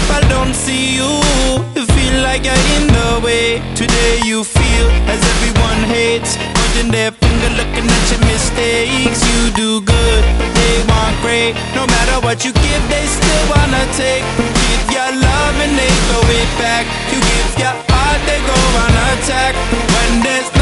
people don't see you, you feel like you're in the way. Today you feel as everyone hates, pointing their finger, looking at your mistakes. You do good, but they want great. No matter what you give, they still wanna take. Give your love and they throw it back. You give your heart, they go on attack. When there's